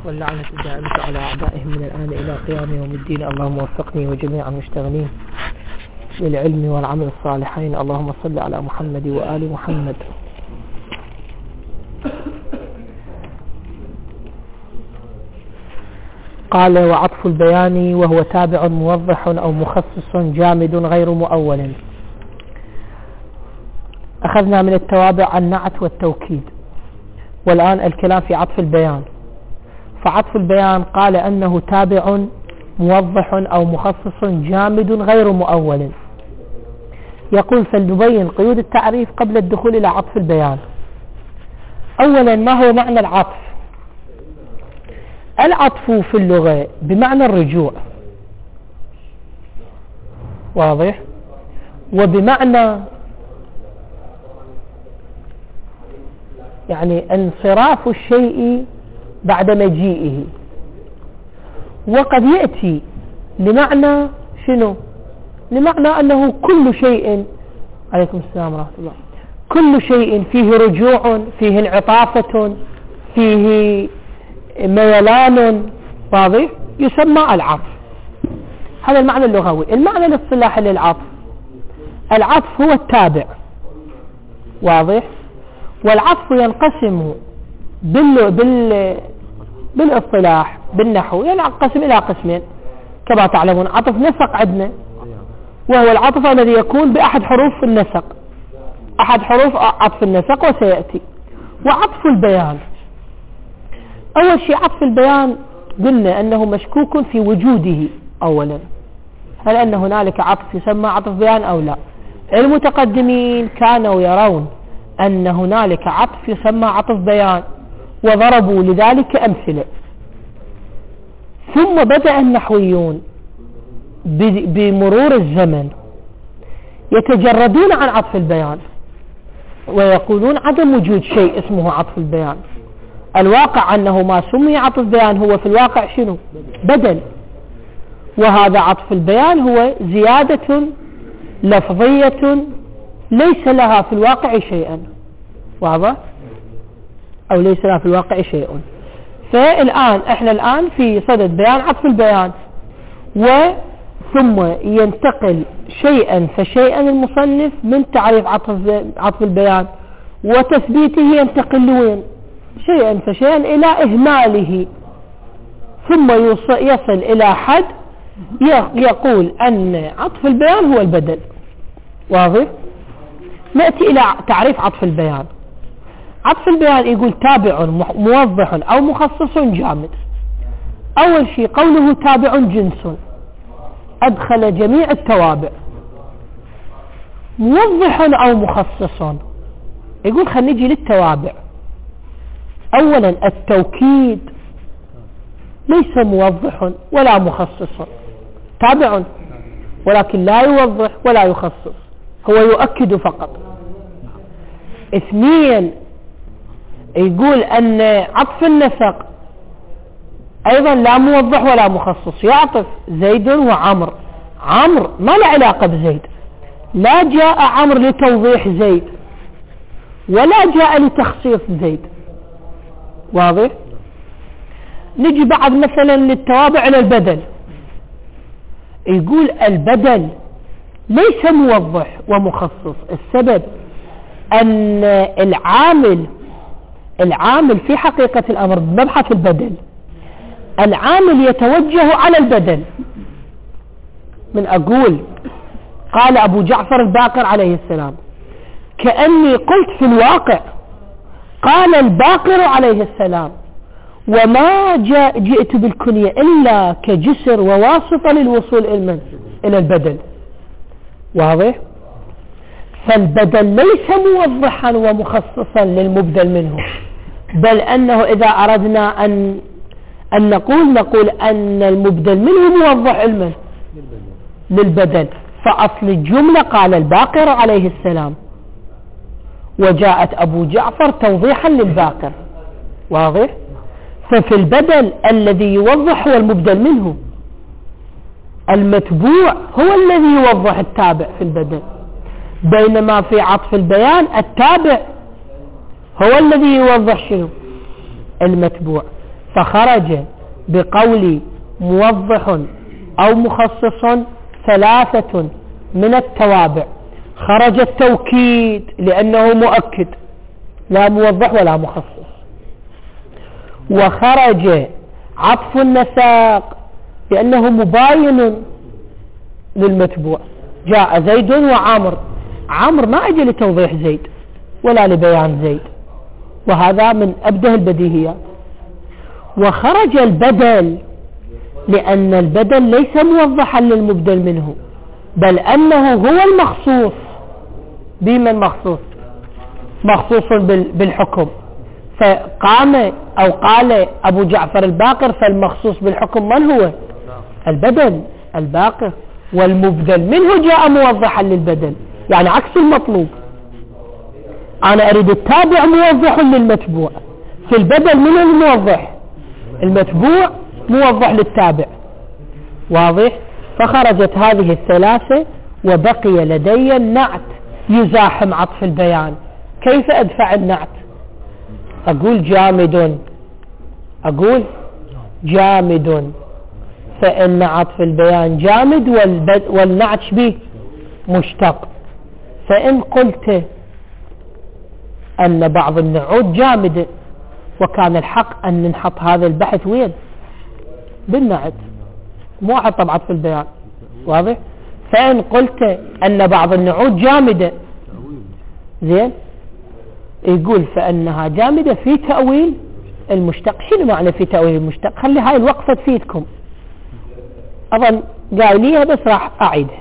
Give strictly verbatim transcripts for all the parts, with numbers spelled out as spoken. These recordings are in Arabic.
واللعنة الدائمة على أعدائهم من الآن إلى قيام يوم الدين. اللهم وفقني وجميع المشتغلين للعلم والعمل الصالحين. اللهم صل على محمد وآل محمد. قال: وعطف البيان وهو تابع موضح أو مخصص جامد غير مؤول. أخذنا من التوابع النعت والتوكيد، والآن الكلام في عطف البيان. فعطف البيان قال أنه تابع موضح أو مخصص جامد غير مؤول. يقول: فلنبين قيود التعريف قبل الدخول إلى عطف البيان. أولا، ما هو معنى العطف؟ العطف في اللغة بمعنى الرجوع، واضح، وبمعنى يعني انصراف الشيء بعد مجيئه، وقد يأتي لمعنى شنو؟ لمعنى أنه كل شيء، عليكم السلام ورحمة الله، كل شيء فيه رجوع، فيه انعطافة، فيه ميلان، واضح، يسمى العطف. هذا المعنى اللغوي. المعنى الاصطلاحي للعطف: العطف هو التابع، واضح، والعطف ينقسم بال... بال... بالاصطلاح بالنحو ينقسم إلى قسمين كما تعلمون. عطف نسق عندنا، وهو العطف الذي يكون بأحد حروف النسق، أحد حروف عطف النسق، وسيأتي. وعطف البيان، أول شيء عطف البيان قلنا أنه مشكوك في وجوده. أولا، هل أن هنالك عطف يسمى عطف بيان أو لا؟ المتقدمين كانوا يرون أن هنالك عطف يسمى عطف بيان، وضربوا لذلك أمثلة. ثم بدأ النحويون بمرور الزمن يتجردون عن عطف البيان، ويقولون عدم وجود شيء اسمه عطف البيان. الواقع أنه ما سمي عطف بيان هو في الواقع شنو؟ بدل. وهذا عطف البيان هو زيادة لفظية ليس لها في الواقع شيئا، واضح؟ أو ليس لها في الواقع شيء. فالآن احنا الآن في صدد بيان عطف البيان، وثم ينتقل شيئا فشيئا المصنف من تعريف عطف عطف البيان وتثبيته، ينتقل لوين؟ شيئا فشيئا إلى إهماله، ثم يصل إلى حد يقول أن عطف البيان هو البدل، واضح؟ نأتي إلى تعريف عطف البيان. عطف البيان يقول تابع موضح أو مخصص جامد. أول شيء قوله تابع جنس، أدخل جميع التوابع. موضح أو مخصص، يقول خلينا نجي للتوابع. أولا، التوكيد ليس موضح ولا مخصص، تابع ولكن لا يوضح ولا يخصص، هو يؤكد فقط. اثنين، يقول أن عطف النسق أيضا لا موضح ولا مخصص، يعطف زيد وعمر. عمر ما له علاقة بزيد، لا جاء عمر لتوضيح زيد ولا جاء لتخصيص زيد، واضح؟ نجي بعد مثلا للتوابع إلى البدل. يقول البدل ليس موضح ومخصص. السبب أن العامل العامل في حقيقة الأمر بمبحث البدل، العامل يتوجه على البدل. من أقول قال أبو جعفر الباقر عليه السلام: كأني قلت في الواقع قال الباقر عليه السلام، وما جاء جئت بالكنية إلا كجسر وواسطة للوصول إلى البدل، واضح؟ فالبدل ليس موضحا ومخصصا للمبدل منه، بل أنه إذا أردنا أن أن نقول نقول أن المبدل منه موضح علما للبدل. فأصل الجملة قال الباقر عليه السلام، وجاءت أبو جعفر توضيحا للباقر، واضح؟ ففي البدل الذي يوضح هو المبدل منه، المتبوع هو الذي يوضح التابع في البدل، بينما في عطف البيان التابع هو الذي يوضح شنو؟ المتبوع. فخرج بقول موضح أو مخصص ثلاثة من التوابع. خرج التوكيد لأنه مؤكد لا موضح ولا مخصص، وخرج عطف النساق لأنه مباين للمتبوع. جاء زيد وعمر، عمر ما أجى لتوضيح زيد ولا لبيان زيد، وهذا من أبده البديهيات. وخرج البدل لأن البدل ليس موضحا للمبدل منه، بل أنه هو المخصوص. بمن مخصوص؟ مخصوص بالحكم. فقام أو قال أبو جعفر الباقر فالمخصوص بالحكم من هو؟ البدل الباقر، والمبدل منه جاء موضحا للبدل، يعني عكس المطلوب. أنا أريد التابع موضح للمتبوع، في البدل من الموضح؟ المتبوع موضح للتابع. واضح؟ فخرجت هذه الثلاثة وبقي لدي النعت يزاحم عطف البيان. كيف أدفع النعت؟ أقول جامد، أقول جامد، فإن عطف البيان جامد والنعت به مشتق. فإن قلت أن بعض النعوت جامدة، وكان الحق أن ننحط هذا البحث وين؟ بالنعت، مو حط عطف البيان. واضح؟ فإن قلت أن بعض النعوت جامدة، زين، يقول فإنها جامدة في تأويل المشتق. شنو معنى في تأويل المشتق؟ خلي هاي الوقفة تفيدكم، أظن قايليها بس راح أعيدها.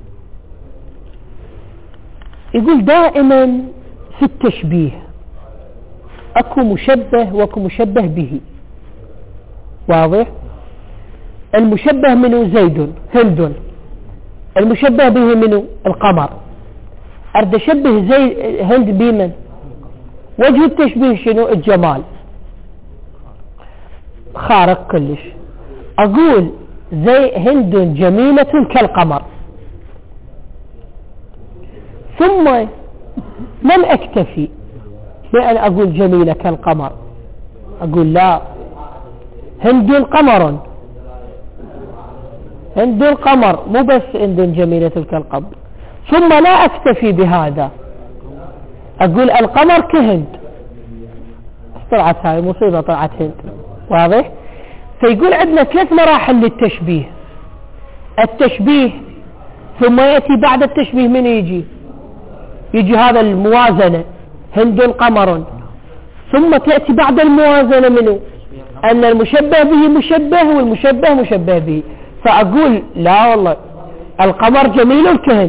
يقول دائما في التشبيه أكو مشبه وأكو مشبه به. واضح؟ المشبه منه زيد هند، المشبه به منه القمر. أرد أشبه زي هند بمن؟ وجه التشبيه شنو؟ الجمال، خارق كلش. أقول زي هند جميلة كالقمر، ثم لم أكتفي بأن أقول جميلة كالقمر، أقول لا، هند قمر، هند القمر، مو بس هند جميلة كالقمر. ثم لا أكتفي بهذا، أقول القمر كهند. طلعت هاي مصيبة، طلعت هند. واضح؟ فيقول عندنا ثلاث مراحل للتشبيه. التشبيه ثم يأتي بعد التشبيه من يجي؟ يجي هذا الموازنة، هند قمر. ثم تأتي بعد الموازنة منه أن المشبه به مشبه والمشبه مشبه به. فأقول لا والله القمر جميل كهند.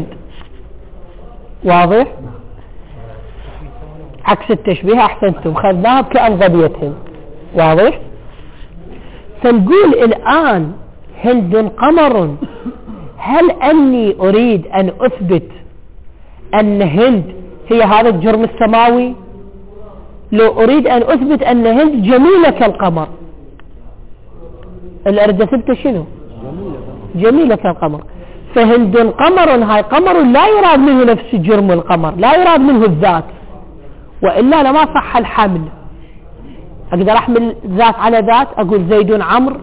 واضح؟ عكس التشبيه. أحسنتم، خذناها كأنظبيتهم. واضح؟ فنقول الآن هند قمر، هل أني أريد أن أثبت أن هند هي هذا الجرم السماوي؟ لو أريد أن أثبت أن هند جميلة كالقمر، اللي أريد أثبت شنو؟ جميلة كالقمر. فهند قمر، هاي قمر لا يراد منه نفس جرم القمر، لا يراد منه الذات، وإلا لما صح الحمل. أقدر أحمل ذات على ذات، أقول زيد عمرو.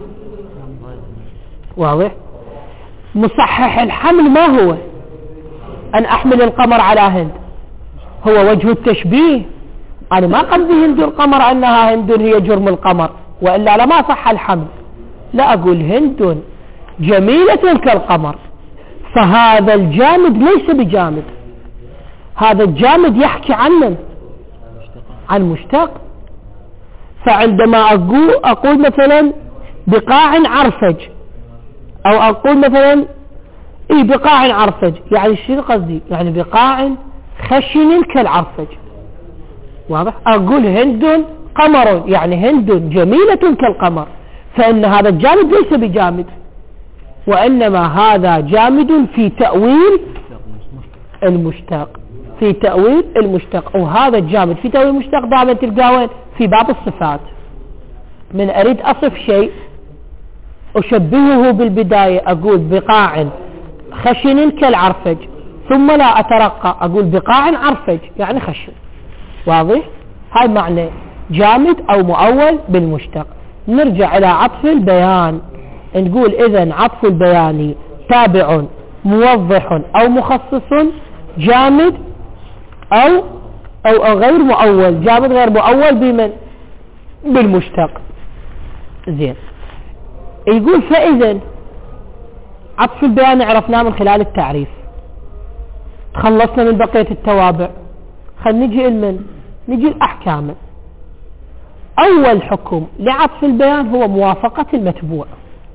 واضح؟ مصحح الحمل ما هو؟ أن أحمل القمر على هند، هو وجه التشبيه. أنا ما قصدي هند القمر أنها هند هي جرم القمر، وإلا لما صح الحمل. لا، أقول هند جميلة كالقمر. فهذا الجامد ليس بجامد، هذا الجامد يحكي عن من؟ عن مشتق. فعندما أقول, أقول مثلا بقاع عرفج، أو أقول مثلا إيه بقاع عرفج، يعني شنو قصدي؟ يعني بقاع خشن كالعرفج. واضح؟ أقول هند قمر، يعني هند جميلة كالقمر. فإن هذا الجامد ليس بجامد، وإنما هذا جامد في تأويل المشتق، في تأويل المشتق. وهذا الجامد في تأويل المشتق دائما تلقاه في باب الصفات. من أريد أصف شيء أشبهه بالبداية، أقول بقاع خشن كالعرفج، ثم لا أترقى أقول بقاع عرفج، يعني خشن. واضح؟ هاي معنى جامد أو مؤول بالمشتق. نرجع إلى عطف البيان، نقول إذن عطف البيان تابع موضح أو مخصص جامد أو أو, أو غير مؤول. جامد غير مؤول بمن؟ بالمشتق. زين، يقول فإذن عطف البيان عرفناه من خلال التعريف، تخلصنا من بقية التوابع. خل نجي المن نجي الأحكام. أول حكم لعطف البيان هو موافقة المتبوع.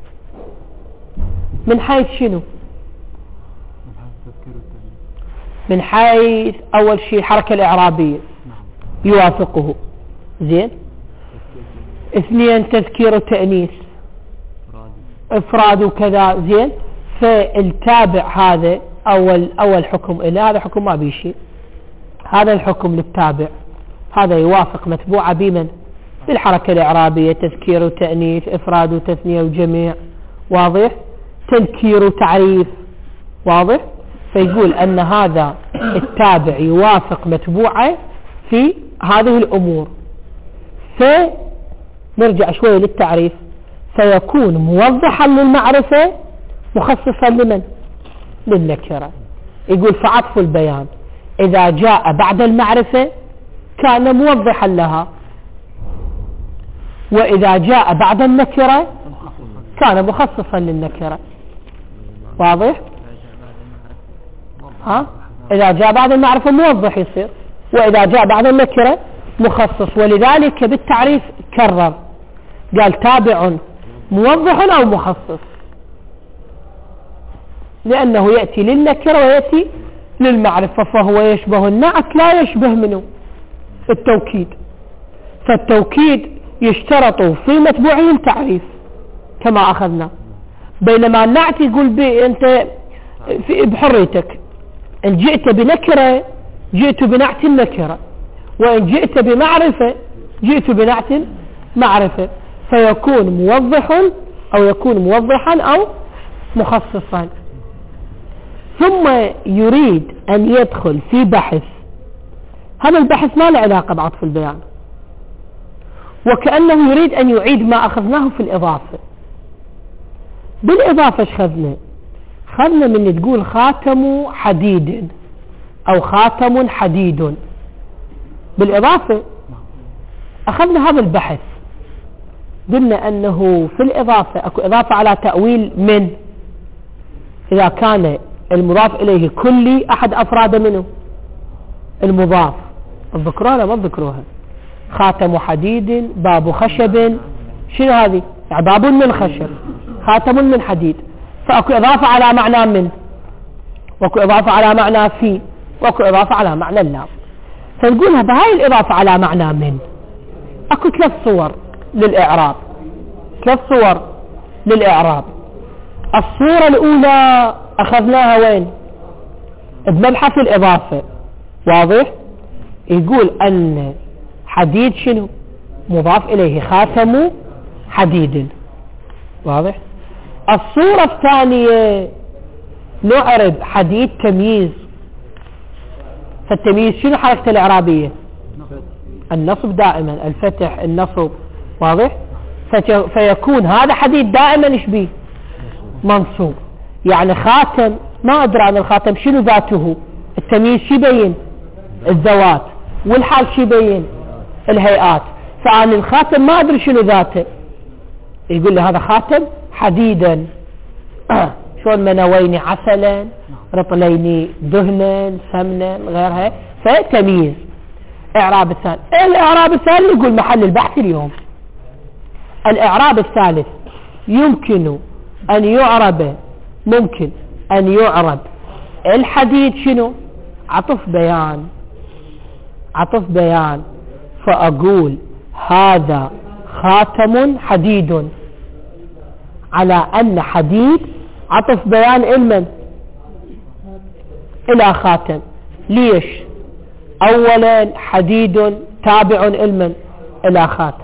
من حيث شنو؟ من حيث أول شيء الحركة الإعرابية يوافقه. زين. اثنين تذكير وتأنيث إفراد وكذا. زين. فالتابع هذا أول أول حكم إلى هذا حكم ما بيشي. هذا الحكم للتابع هذا يوافق متبوعة بمن؟ بالحركة الإعرابية، تذكير وتأنيث إفراد وتثنية وجميع. واضح؟ تذكير وتعريف. واضح؟ فيقول أن هذا التابع يوافق متبوعة في هذه الأمور. فنرجع شوية للتعريف. فيكون موضحا للمعرفة مخصصا لمن؟ للنكرة. يقول فعطف البيان إذا جاء بعد المعرفة كان موضحا لها، وإذا جاء بعد النكرة كان مخصصا للنكرة. واضح؟ ها؟ إذا جاء بعد المعرفة موضح يصير، وإذا جاء بعد النكرة مخصص. ولذلك بالتعريف كرر قال تابع موضح أو مخصص، لأنه يأتي للنكرة ويأتي للمعرفة، فهو يشبه النعت لا يشبه منه التوكيد. فالتوكيد يشترط في متبوعه التعريف كما أخذنا، بينما النعت يقول بي أنت بحريتك، إن جئت بنكرة جئت بنعت النكرة، وإن جئت بمعرفة جئت بنعت معرفة. فيكون موضح أو يكون موضحا أو مخصصا. ثم يريد أن يدخل في بحث، هذا البحث ما له علاقة بعطف البيان، وكأنه يريد أن يعيد ما أخذناه في الإضافة. بالإضافة ايش خذنا؟ خذنا من تقول خاتم حديد أو خاتم حديد. بالإضافة أخذنا هذا البحث، قلنا أنه في الإضافة أكو إضافة على تأويل من، إذا كان المضاف إليه كلي أحد أفراد منه المضاف. تذكروها ما تذكروها؟ خاتم حديد، باب خشب، شنو هذه؟ يعني باب من خشب، خاتم من حديد. فأكو إضافة على معنى من، وأكو إضافة على معنى في، وأكو إضافة على معنى اللام. فنقولها بهاي الإضافة على معنى من أكو ثلاث صور للإعراب. ثلاث صور للإعراب. الصورة الأولى أخذناها وين؟ بمبحث الإضافة. واضح؟ يقول أن حديد شنو؟ مضاف إليه خاتم حديد. واضح؟ الصورة الثانية نعرب حديد تمييز. فالتمييز شنو حركته الإعرابية؟ النصب دائما، الفتح، النصب. واضح؟ فيكون هذا حديد دائما ايش بيه؟ منصوب. يعني خاتم ما أدري عن الخاتم شنو ذاته، التمييز شي يبين؟ الذوات، والحال شي يبين؟ الهيئات. فعن الخاتم ما أدري شنو ذاته، يقول لي هذا خاتم حديدا. شلون منوين عسلا، رطلين دهنا، سمنا، غيرها. فتمييز. إعراب الثاني. الإعراب الثاني يقول محل البحث اليوم. الإعراب الثالث يمكن أن يعرب ممكن أن يعرب الحديد شنو؟ عطف بيان. عطف بيان. فأقول هذا خاتم حديد، على أن حديد عطف بيان المن إلى خاتم. ليش؟ أولا حديد تابع المن إلى خاتم.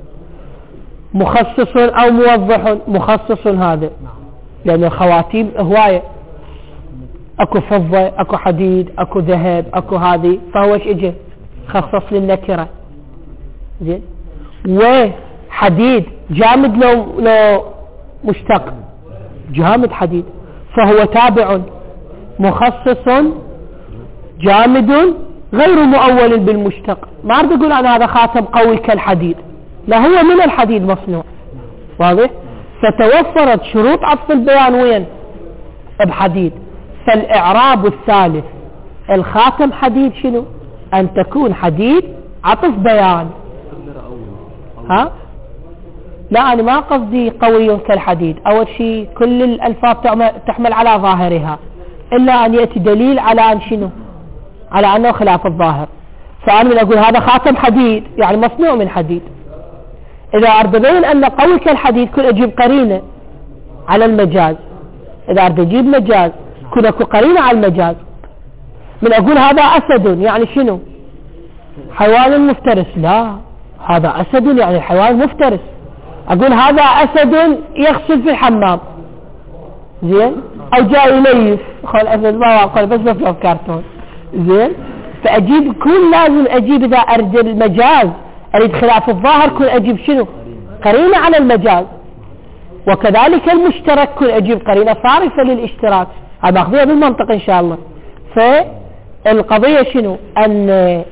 مخصص أو موضح؟ مخصص هذا، لأن الخواتيم هواية، أكو فضة، أكو حديد، أكو ذهب، أكو هذه. فهو ايش اجى؟ خصص للنكرة. زين. حديد جامد لو, لو مشتق؟ جامد حديد. فهو تابع مخصص جامد غير مؤول بالمشتق. ما أريد أقول أنا هذا خاتم قوي كالحديد، لا، هو من الحديد مصنوع. واضح؟ فتوفرت شروط عطف البيان وين؟ بحديد. فالإعراب الثالث الخاتم حديد شنو؟ أن تكون حديد عطف بيان. ها؟ لا، أنا ما قصدي قوي كالحديد. أول شيء كل الألفاظ تحمل على ظاهرها إلا أن يأتي دليل على أن شنو؟ على أنه خلاف الظاهر. فأنا من أقول هذا خاتم حديد يعني مصنوع من حديد. إذا أريد أبين أن قوي كالحديد كل أجيب قرينة على المجاز. إذا أريد أجيب مجاز كل أكو قرينة على المجاز. من أقول هذا أسد يعني شنو؟ حيوان مفترس. لا، هذا أسد يعني حيوان مفترس. أقول هذا أسد يغسل في الحمام، زين، أو جاي يليف. خل أسد ما أقول بس بفلوف كارتون، زين. فأجيب كل لازم أجيب إذا أريد المجاز أريد خلاف الظاهر كل أجيب شنو؟ قرينة على المجاز. وكذلك المشترك كل أجيب قرينة صارفة للاشتراك. هذا أخذيها بالمنطق إن شاء الله. فالقضية شنو؟ أن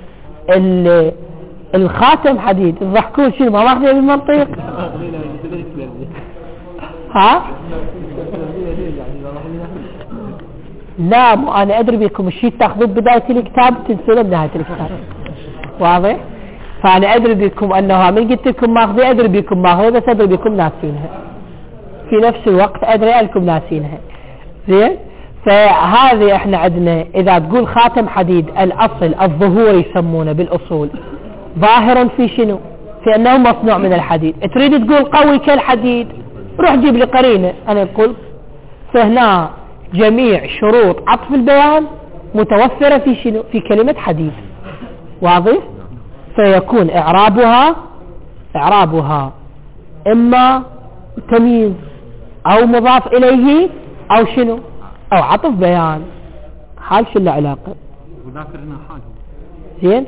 الخاتم حديد. الضحكون شنو ما أخذيها بالمنطق؟ ها؟ لا، مو أنا أدري بكم الشيء تأخذوه بداية الكتاب تنسونه بنهاية الكتاب. واضح؟ فأنا أدري بكم أنها من قلت لكم ماخذي أدري بكم ماخذي، بس أدري بكم ناسينها في نفس الوقت، أدري أنكم ناسينها. زين. فهذه احنا عندنا إذا تقول خاتم حديد الأصل الظهور يسمونه بالأصول ظاهرا في شنو؟ في أنه مصنوع من الحديد. تريد تقول قوي كالحديد روح جيب لي قرينة. أنا أقول فهنا جميع شروط عطف البيان متوفرة في شنو؟ في كلمة حديد. واضح؟ فيكون إعرابها إعرابها إما تمييز أو مضاف إليه أو شنو؟ أو عطف بيان. حال شو العلاقة؟ وذاكرنا حال. زين.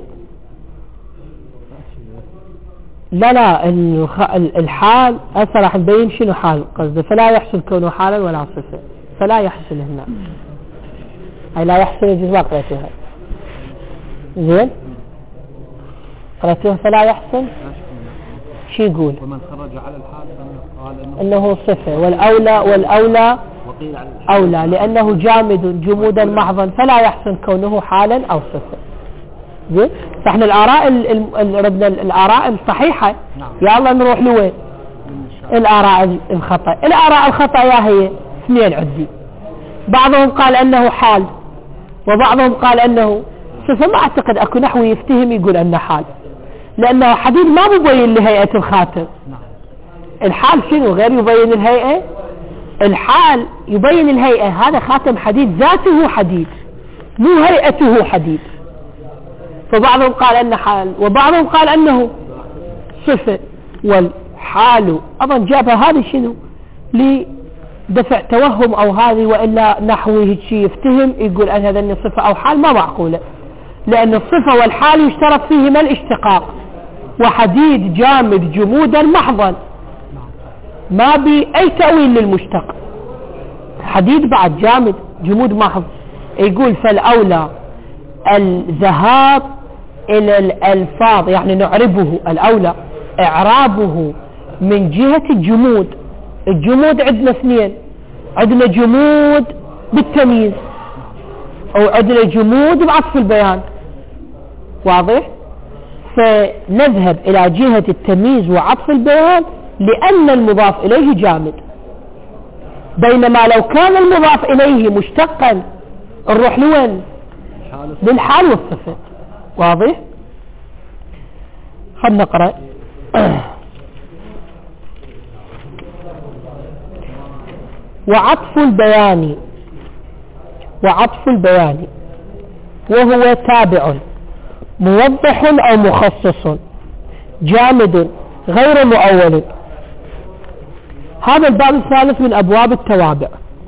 لا لا الحال هسه راح نبين شنو حال قصده. فلا يحصل كونه حالا ولا صفة. فلا يحصل هنا، أي لا يحصل يجوز ما قرأتها. زين. قرأتها فلا يحصل شي يقول؟ ومن خرج على الحال قال إنه, إنه صفة. والأولى والأولى أولى لأنه جامد جمودا محضا فلا يحسن كونه حالا أو صفة. زين. فاحنا الآراء ردنا الآراء الصحيحة. يا الله نروح لوين؟ الآراء الخطأ. الآراء الخطأ يا هي اثنين عندي. بعضهم قال أنه حال وبعضهم قال أنه صفة. ما أعتقد أكو نحوي يفتهم يقول أنه حال، لأنه حديد ما مبين لهيئة الخاتم. الحال شنو غير يبين الهيئة؟ الحال يبين الهيئة. هذا خاتم حديد ذاته حديد مو هيئته حديد. فبعضهم قال أنه حال وبعضهم قال أنه صفة. والحال أظن جابها هذا شنو لدفع توهم أو هذه، وإلا نحوه شيء يفتهم يقول أن هذا صفة أو حال. ما معقولة، لأن الصفة والحال يشترط فيهما الاشتقاق. وحديد جامد جمودا محضا ما بي أي تأويل للمشتق. حديد بعد جامد جمود محض. يقول فالأولى الذهاب إلى الألفاظ يعني نعربه. الأولى إعرابه من جهة الجمود. الجمود عندنا اثنين، عندنا جمود بالتمييز أو عندنا جمود بعطف البيان. واضح؟ فنذهب إلى جهة التمييز وعطف البيان لأن المضاف إليه جامد. بينما لو كان المضاف إليه مشتقا نروح لوين؟ للحال والصفة. واضح؟ خلنا نقرأ. وعطف البيان وعطف البيان وهو تابع موضح أو مخصص جامد غير مؤول. هذا الباب الثالث من أبواب التوابع.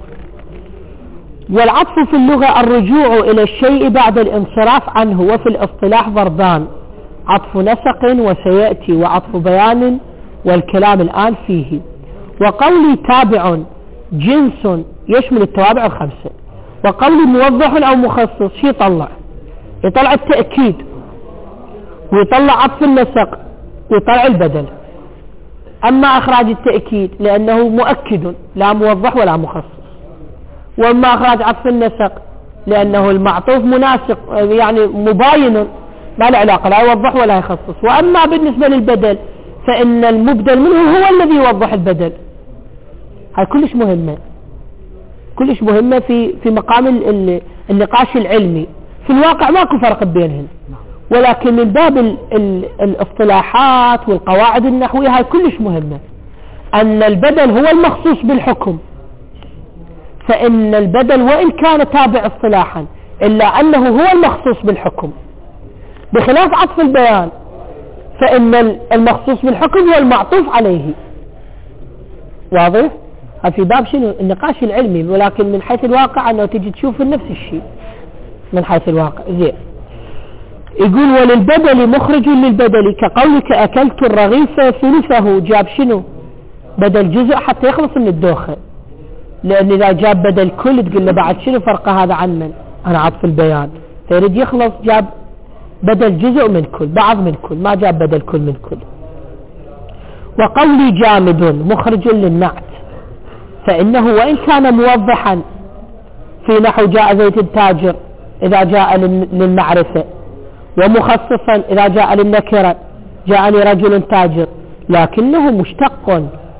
والعطف في اللغة الرجوع إلى الشيء بعد الانصراف عنه. وفي الاصطلاح ضربان: عطف نسق وسيأتي، وعطف بيان والكلام الآن فيه. وقولي تابع جنس يشمل التوابع الخمسة، وقولي موضح أو مخصص شي يطلع يطلع التأكيد ويطلع عطف النسق ويطلع البدل. أما إخراج التأكيد لأنه مؤكد لا موضح ولا مخصص، وأما إخراج عطف النسق لأنه المعطوف مناسق يعني مباين ما له علاقة لا يوضح ولا يخصص. وأما بالنسبة للبدل فإن المبدل منه هو الذي يوضح البدل. هاي كلش مهمة كلش مهمة في في مقام النقاش العلمي. في الواقع ماكو فرق بينهم، ولكن من باب ال ال الاصطلاحات والقواعد النحوية هاي كلش مهمة. أن البدل هو المخصوص بالحكم، فإن البدل وإن كان تابع اصطلاحا إلا أنه هو المخصوص بالحكم، بخلاف عطف البيان فإن المخصوص بالحكم هو المعطوف عليه. واضح؟ هذا في باب شنو النقاش العلمي، ولكن من حيث الواقع أنه تجي تشوف نفس الشيء من حيث الواقع. زين، يقول وللبدل مخرج للبدل كقولك أكلت الرغيف ثلثه، جاب شنو بدل جزء حتى يخلص من الدوخة، لأن إذا جاب بدل كل تقول له بعد شنو فرق هذا عن من عن عطف البيان، فيريد يخلص جاب بدل جزء من كل بعض من كل، ما جاب بدل كل من كل. وقولي جامد مخرج للنعت فإنه وإن كان موضحا في نحو جاء زيت التاجر إذا جاء للمعرفة، ومخصصا إذا جاء للنكرة جاءني رجل تاجر، لكنه مشتق،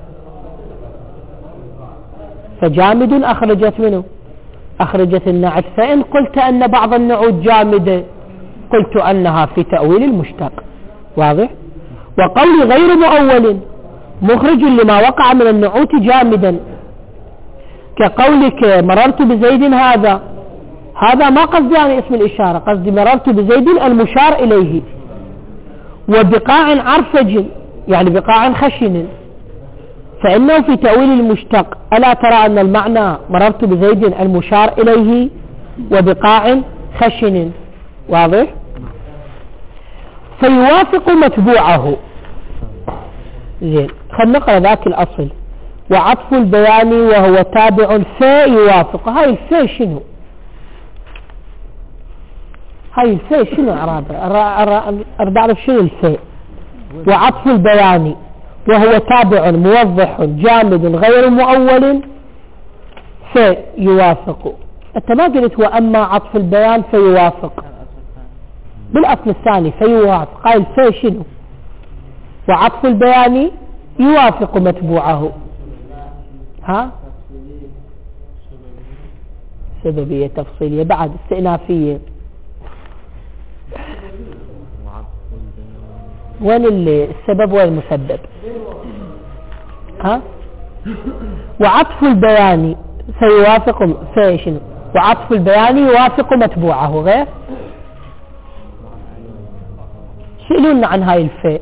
فجامد أخرجت منه أخرجت النعت. فإن قلت أن بعض النعوت جامدة قلت أنها في تأويل المشتق. واضح؟ وقولي غير مؤول مخرج لما وقع من النعوت جامدا، كقولك مررت بزيد هذا، هذا ما قصدي يعني اسم الإشارة، قصدي مررت بزيد المشار إليه. وبقاع عرفج يعني بقاع خشن، فإنه في تأويل المشتق. ألا ترى أن المعنى مررت بزيد المشار إليه وبقاع خشن. واضح؟ فيوافق متبوعه. زين، خلنا نقرأ ذاك الأصل. وعطف البيان وهو تابع فيوافق. هاي الفي شنو؟ هاي الفي شنو أعرابه؟ أرد أعرف شنو الفي. وعطف البيان وهو تابع موضح جامد غير مؤول فيوافق. أنت ما قلت وأما عطف البيان فيوافق بالأصل الثاني فيوافق. قال في شنو؟ وعطف البيان يوافق متبوعه. ها؟ سببية تفصيلية بعد استئنافية. وين السبب والمسبب؟ ها؟ وعطف البيان سيوافق في شنو؟ وعطف البيان يوافق متبوعه. غير شيلون عن هاي الفاء.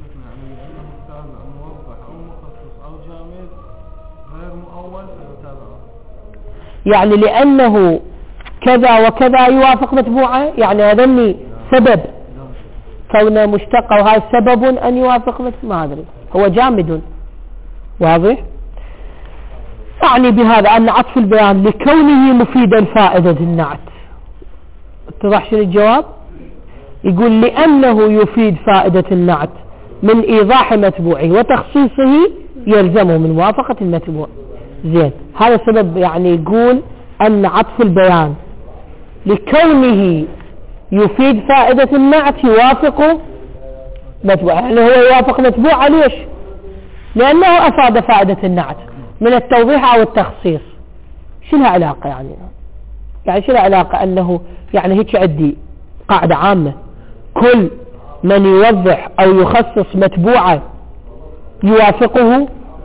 يعني لأنه كذا وكذا يوافق متبوعه، يعني هذا سبب كونه مشتق وهذا سبب أن يوافق متبوعه، ما أدري هو جامد. واضح؟ يعني بهذا أن عطف البيان لكونه مفيدا فائدة النعت. اتضح شنو الجواب؟ يقول لأنه يفيد فائدة النعت من إيضاح متبوعه وتخصيصه يلزمه من موافقة المتبوع. زين، هذا سبب يعني يقول أن عطف البيان لكونه يفيد فائدة النعت يوافق متبوع. يعني هو يوافق متبوع ليش؟ لأنه أفاد فائدة النعت من التوضيح أو التخصيص. شنها علاقة يعني؟ يعني شنها علاقة أنه يعني هيك عندي قاعدة عامة، كل من يوضح أو يخصص متبوعة يوافقه،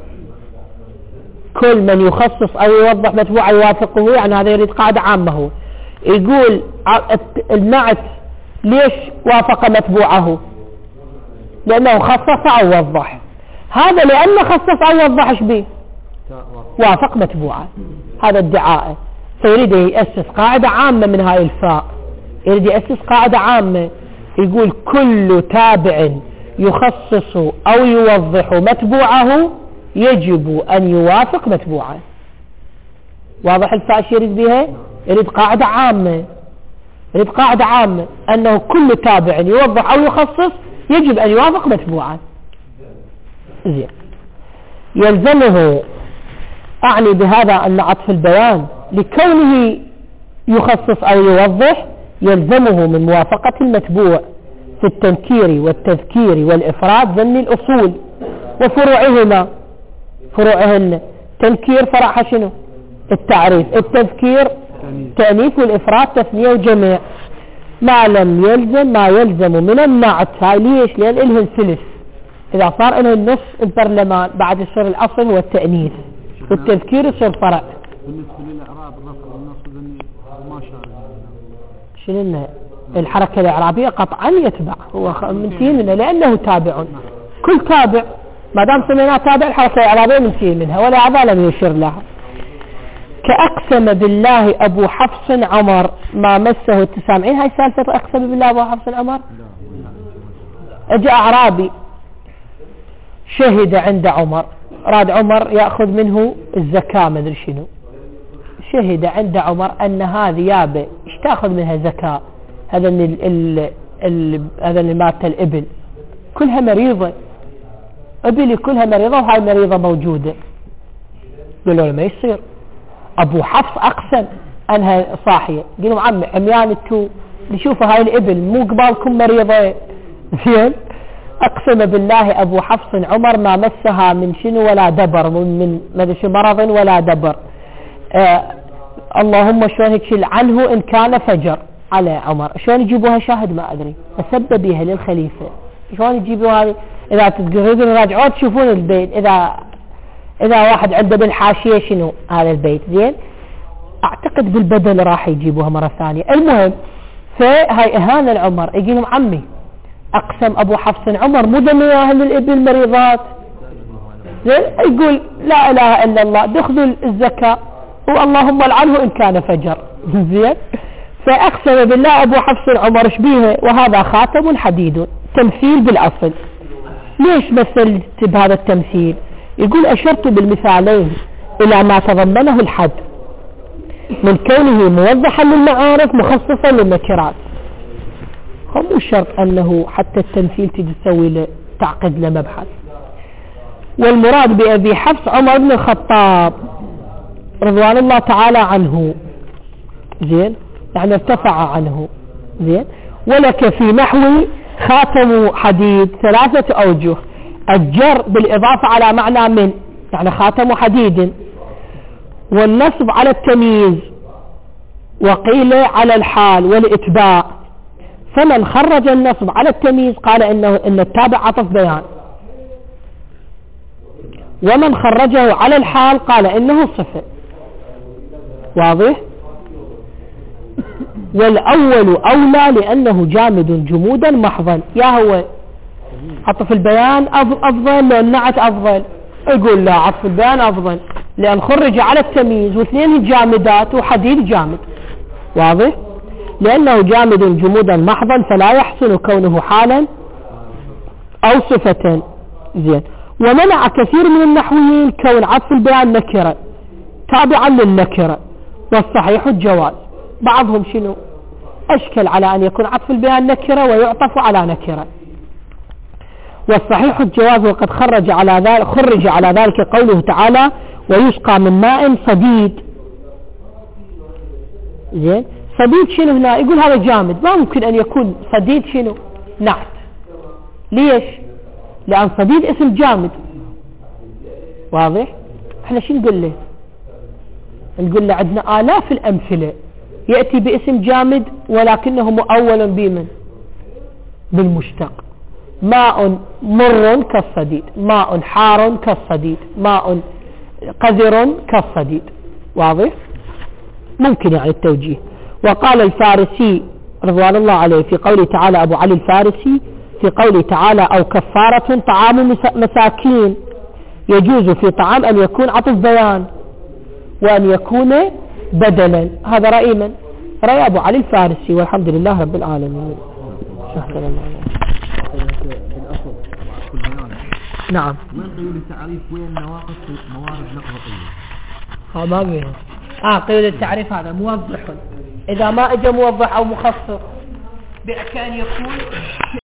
كل من يخصص أو يوضح متبوعة يوافقه، يعني هذا يريد قاعدة عامة. هو يقول النعت ليش وافق متبوعه؟ لأنه خصص أو وضح. هذا لأنه خصص أو وضح ايش بيه؟ وافق متبوعه. هذا ادعاء. فيريد يأسس قاعدة عامة من هاي الفاء، يريد يأسس قاعدة عامة يقول كل تابع يخصص أو يوضح متبوعه يجب أن يوافق متبوعه. واضح الفاء يريد بها؟ يريد قاعدة عامة، يريد قاعدة عامة أنه كل تابع يوضح أو يخصص يجب أن يوافق متبوعه. زين. يلزمه، أعني بهذا أن عطف البيان لكونه يخصص أو يوضح يلزمه من موافقة المتبوع في التنكير والتذكير والإفراد ضمن الأصول وفروعهما. فروعهن تنكير فرعها شنو؟ التعريف، التذكير تأنيث، والإفراد تثنية وجمع. ما لم يلزم ما يلزم من النعت. هاي ليش؟ لأن إلهن ثلث، إذا صار إلهن نص البرلمان بعد يصير الأصل هو التأنيث والتذكير يصير فرع. بالنسبة للإعراب الرفع والنصب ما شاء شنو الحركة الإعرابية قطعا يتبع، هو منتهي منها لأنه تابع. كل تابع ما دام سميناه تابع الحركة الإعرابية منتهي منها ولا عذا لم يشير لها. كأقسم بالله أبو حفص عمر ما مسه التسامعين. هاي سالفة أقسم بالله أبو حفص عمر. أجاء أعرابي شهد عند عمر، راد عمر يأخذ منه الزكاة ما أدري شنو، شهد عند عمر أن هذه يابه إيش تأخذ منها زكاة، هذا ال ال ال هذا اللي مات الإبل كلها مريضة، إبلي كلها مريضة وهاي مريضة موجودة. قالوا له ما يصير، أبو حفص أقسم أنها صاحية. قالوا عمي عميان التو نشوفوا هاي الإبل مو قبالكم مريضة. زين. أقسم بالله أبو حفص عمر ما مسها من شنو ولا دبر، من من شو مرض ولا دبر. آه اللهم شلون هيك عنه إن كان فجر على عمر. شلون يجيبوها شاهد ما أدري، أسبب بها للخليفة. شلون يجيبوها؟ إذا تريدون راجعوا تشوفون البيت، إذا إذا واحد عنده بالحاشية شنو هذا البيت. زين. أعتقد بالبدل راح يجيبوها مرة ثانية. المهم فهاي إهانة العمر. يجيهم عمي أقسم أبو حفص عمر مو دمي أهل الإبل مريضات. زين. يقول لا إله إلا الله دخلوا الزكاة واللهم لعنه إن كان فجر. زين. فأقسم بالله أبو حفص عمر شبيه وهذا خاتم حديد. تمثيل بالأصل. ليش مثلت بهذا التمثيل؟ يقول أشرت بالمثالين إلى ما تضمنه الحد من كونه موضحا للمعارف مخصصا للنكرات. مو شرط أنه حتى التمثيل تجي تسوي له تعقد له مبحث. والمراد بأبي حفص عمر بن الخطاب رضوان الله تعالى عنه. زين. يعني ارتفع عنه. زين. ولك في نحو خاتم حديد ثلاثة أوجه. الجر بالإضافة على معنى من، يعني خاتم حديد، والنصب على التمييز، وقيل على الحال والإتباع. فمن خرج النصب على التمييز قال إنه إن التابع عطف بيان، ومن خرجه على الحال قال إنه صفة. واضح؟ والأول أولى لأنه جامد جمودا محضا. يا هو عطف البيان أفضل لأن نعت أفضل؟ يقول لا، عطف البيان أفضل لأن خرج على التمييز واثنين جامدات وحديد جامد. واضح؟ لأنه جامد جمودا محضا فلا يحسن كونه حالا أو صفة. زين. ومنع كثير من النحويين كون عطف البيان نكرة تابعا للنكرة، والصحيح الجواز. بعضهم شنو أشكل على أن يكون عطف البيان نكرة ويعطف على نكرة، والصحيح الجواز. وقد خرج على ذلك خرج على ذلك قوله تعالى ويسقى من ماء صديد. زين. صديد شنو هنا؟ يقول هذا جامد، ما ممكن أن يكون صديد شنو نعت. ليش؟ لأن صديد اسم جامد. واضح؟ احنا شو نقول له؟ نقول له عندنا آلاف الأمثلة يأتي باسم جامد ولكنه مؤول بمن؟ بالمشتق. ماء مر كالصديد، ماء حار كالصديد، ماء قذر كالصديد. واضح؟ ممكن يعني التوجيه. وقال الفارسي رضوان الله عليه في قوله تعالى، أبو علي الفارسي في قوله تعالى أو كفارة طعام مساكين، يجوز في طعام أن يكون عطف بيان وأن يكون بدلا. هذا رأي من؟ رأي أبو علي الفارسي، والحمد لله رب العالمين. شكرا الله. نعم. وين قيود التعريف وين نواقص موارد لفظية؟ ها ما بيها. اه قيود التعريف هذا موضح، إذا ما اجى موضح أو مخصص بأكان يكون